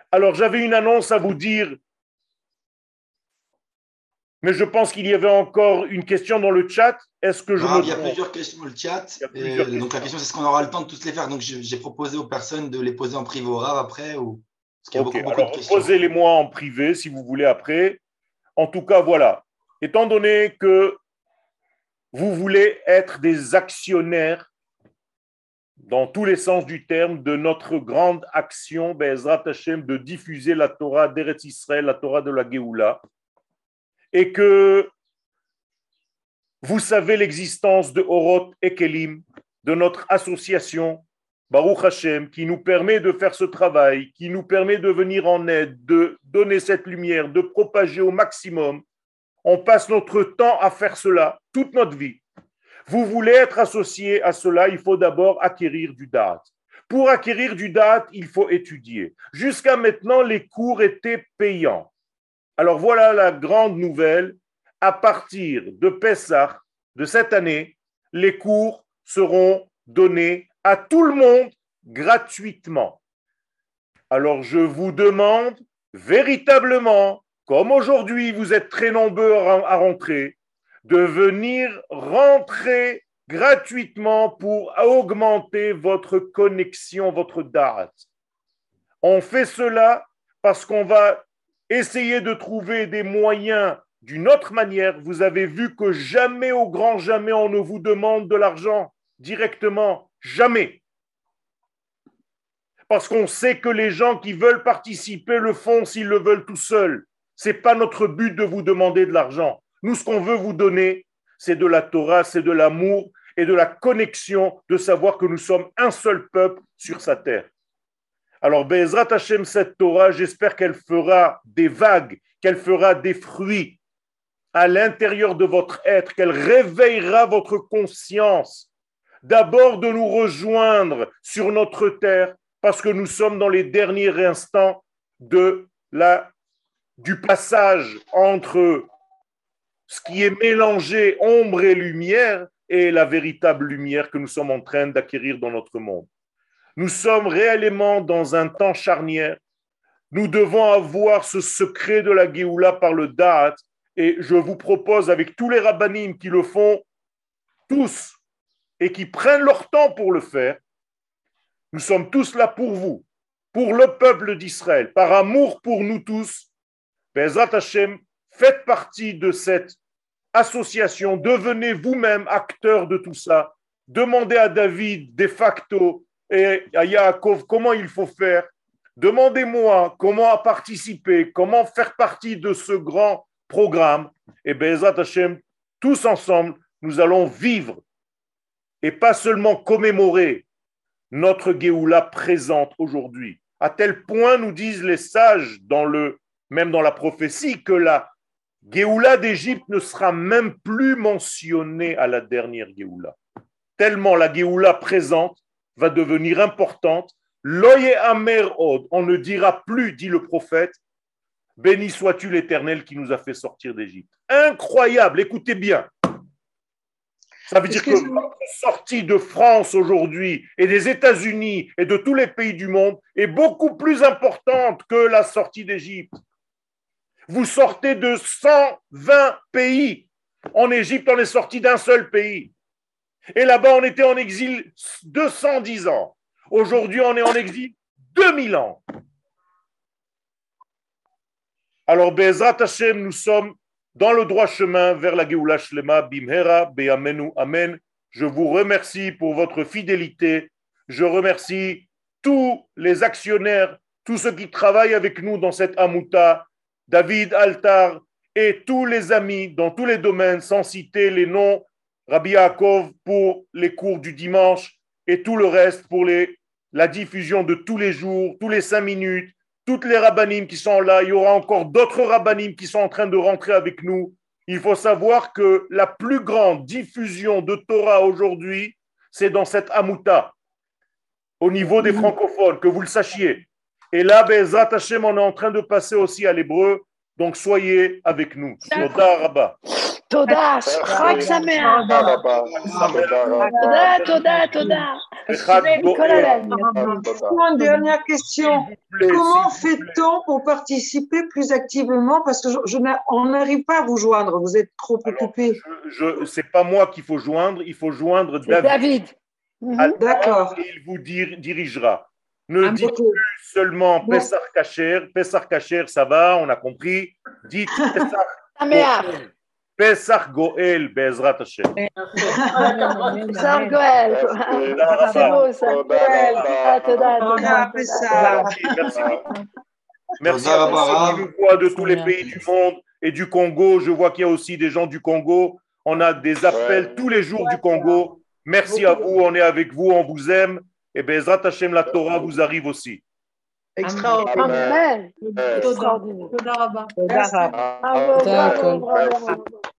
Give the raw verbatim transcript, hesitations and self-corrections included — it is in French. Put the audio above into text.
Alors, j'avais une annonce à vous dire, mais je pense qu'il y avait encore une question dans le chat. Est-ce que je Non, me il y a trompe? plusieurs questions dans le chat. Il y a plusieurs Et donc la questions. question, c'est est-ce qu'on aura le temps de tous les faire? Donc je- j'ai proposé aux personnes de les poser en privé au Rav après, ou parce qu'il y a Ok, beaucoup, beaucoup de alors questions. posez-les-moi en privé si vous voulez après. En tout cas, voilà. Étant donné que vous voulez être des actionnaires dans tous les sens du terme de notre grande action, Be'ezrat Hashem, de diffuser la Torah d'Eretz Israël, la Torah de la Géoula, et que vous savez l'existence de Oroth et Kelim, de notre association, Baruch Hashem, qui nous permet de faire ce travail, qui nous permet de venir en aide, de donner cette lumière, de propager au maximum. On passe notre temps à faire cela, toute notre vie. Vous voulez être associé à cela, il faut d'abord acquérir du date. Pour acquérir du date, il faut étudier. Jusqu'à maintenant, les cours étaient payants. Alors voilà la grande nouvelle. À partir de Pessah de cette année, les cours seront donnés à tout le monde gratuitement. Alors je vous demande véritablement, comme aujourd'hui vous êtes très nombreux à rentrer, de venir rentrer gratuitement pour augmenter votre connexion, votre date. On fait cela parce qu'on va essayer de trouver des moyens d'une autre manière. Vous avez vu que jamais, au grand jamais, on ne vous demande de l'argent directement. Jamais. Parce qu'on sait que les gens qui veulent participer le font s'ils le veulent tout seuls. Ce n'est pas notre but de vous demander de l'argent. Nous, ce qu'on veut vous donner, c'est de la Torah, c'est de l'amour et de la connexion, de savoir que nous sommes un seul peuple sur sa terre. Alors, Be'ezrat Hashem, cette Torah, j'espère qu'elle fera des vagues, qu'elle fera des fruits à l'intérieur de votre être, qu'elle réveillera votre conscience. D'abord de nous rejoindre sur notre terre, parce que nous sommes dans les derniers instants de la, du passage entre ce qui est mélangé, ombre et lumière, et la véritable lumière que nous sommes en train d'acquérir dans notre monde. Nous sommes réellement dans un temps charnière. Nous devons avoir ce secret de la Géoula par le Da'at, et je vous propose avec tous les rabbanim qui le font tous et qui prennent leur temps pour le faire, nous sommes tous là pour vous, pour le peuple d'Israël, par amour pour nous tous. Be'ezrat Hashem, faites partie de cette association, devenez vous-même acteurs de tout ça. Demandez à David de facto et à Yaakov comment il faut faire. Demandez-moi comment participer, comment faire partie de ce grand programme. Et Be'ezrat Hashem, tous ensemble, nous allons vivre et pas seulement commémorer notre Géoula présente aujourd'hui. À tel point, nous disent les sages, dans le, même dans la prophétie, que la Géoula d'Égypte ne sera même plus mentionnée à la dernière Géoula. Tellement la Géoula présente va devenir importante. Loye Amer Od, on ne dira plus, dit le prophète, béni sois-tu l'Éternel qui nous a fait sortir d'Égypte. Incroyable, écoutez bien. Ça veut dire que notre sortie de France aujourd'hui et des États-Unis et de tous les pays du monde est beaucoup plus importante que la sortie d'Égypte. Vous sortez de cent vingt pays. En Égypte, on est sorti d'un seul pays. Et là-bas, on était en exil deux cent dix ans. Aujourd'hui, on est en exil deux mille ans. Alors, Be'ezrat Hashem, nous sommes dans le droit chemin vers la Géoula Shlema, Bimhera, Be'amenu, Amen. Je vous remercie pour votre fidélité. Je remercie tous les actionnaires, tous ceux qui travaillent avec nous dans cette Amouta, David Altar et tous les amis dans tous les domaines, sans citer les noms, Rabbi Yaakov pour les cours du dimanche et tout le reste pour les, la diffusion de tous les jours, tous les cinq minutes, toutes les rabbanim qui sont là. Il y aura encore d'autres rabbanim qui sont en train de rentrer avec nous. Il faut savoir que la plus grande diffusion de Torah aujourd'hui, c'est dans cette Amouta, au niveau des francophones, que vous le sachiez. Et là, Be'ezrat Hashem, on est en train de passer aussi à l'hébreu, donc soyez avec nous. Toda Rabba. תודה, חג שמח. תודה, תודה, תודה. Une dernière question. Comment fait-on pour participer plus activement? Parce que je, je n'a- on n'arrive pas à vous joindre, vous êtes trop Alors, occupé. je, je, c'est pas moi qu'il faut joindre, il faut joindre C'est David. David. Mhm. Adam, D'accord. et il vous dir- dirigera. Ne Ah, dites ok. plus seulement Bon. Pessar Kacher. Pessar Kacher, ça va, on a compris. Dites Pessar שמח. Goel. Pessar Goel, Bezrat Hashem. שר גואל. C'est beau ça. תודה, תודה, On a תודה. appelé ça. Merci, merci beaucoup. Merci Toda à tous Rabba. ceux qui nous voient de tous les pays du monde et du Congo. Je vois qu'il y a aussi des gens du Congo. On a des appels tous les jours du Congo. Merci à vous, on est avec vous, on vous aime. Et Bezrat Hashem, la Torah vous arrive aussi. Extraordinaire. Amen. Toda. Extraordinaire. Toda Rabba. Merci. Bravo, bravo, bravo, bravo.